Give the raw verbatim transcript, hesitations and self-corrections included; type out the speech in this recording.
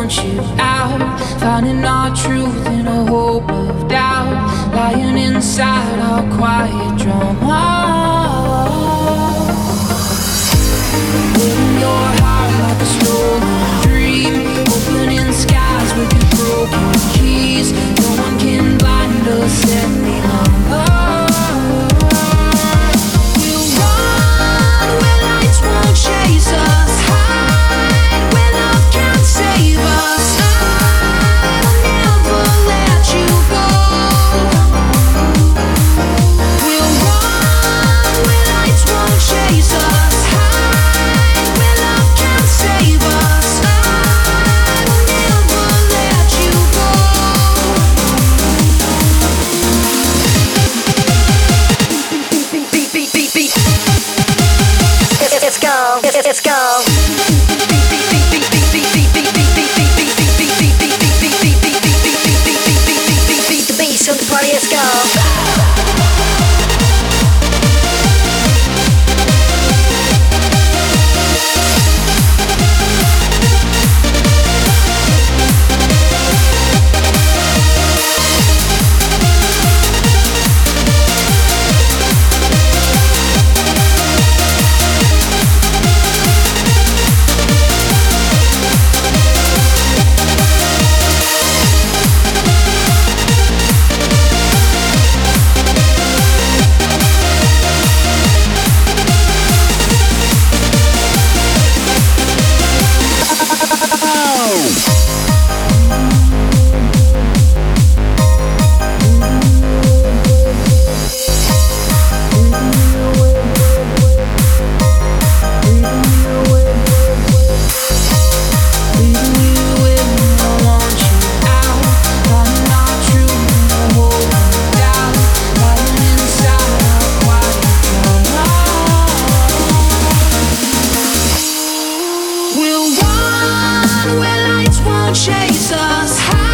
want you out, finding our truth in a hope of doubt, lying inside our quiet drama. Holding your heart like a stolen dream, opening skies with your broken keys. No one can blind us any longer. We'll run where lights won't chase us, hide where love can't save us. I'll never let you go. We'll run where lights won't chase us, hide where love can't save us. I'll never let you go. Beep, beep, beep, beep, beep. Let's go. Let's go. Beat the bass on the party. Let's go. We'll run where lights won't chase us.